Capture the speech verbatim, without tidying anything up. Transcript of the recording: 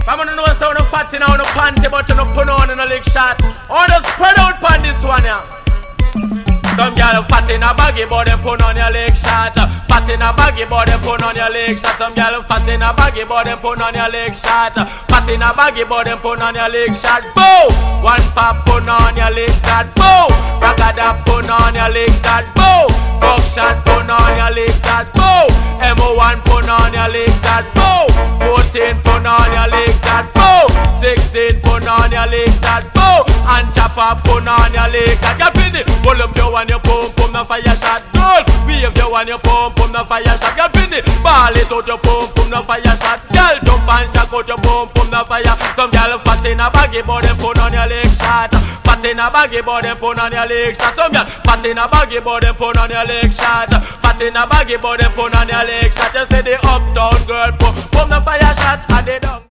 I'm gonna know what's on the fat in on the panty, but you don't put on in a leg shot. Or just spread out on this one, yeah. Some girl fat in a baggy, but them put on your leg shot. Fat in a baggy, but them put on your leg shot. Some girl fat in a baggy, but them put on your leg shot. Fat in a baggy, but them put on your leg shot. Boom! One pop put on your leg shot. Boom! Ragada put on your leg shot. Boom! Buckshot put on your leg shot. Boom! M O one put on your leg shot. Boom! fourteen put on your leg shot. Boom! sixteen put on your leg shot. Boom! And chopper put on your leg shot. Get busy! Pull up your one, your pump, pump the fire shot. Girl, wave your one, your pump, pump the fire shot. Get busy! Ball it out your pump, pump the fire shot. Girl, jump and shock out your pump, pump the fire. Some girl fat in a baggy, but them put on your leg shot. Fat in a baggy, but them put on your leg shot. Some girl fat in a baggy, but them put on your leg shot. Fat in a baggy, but them put on your leg shot. You say the uptown girl, pump, pump the fire shot, and they don't.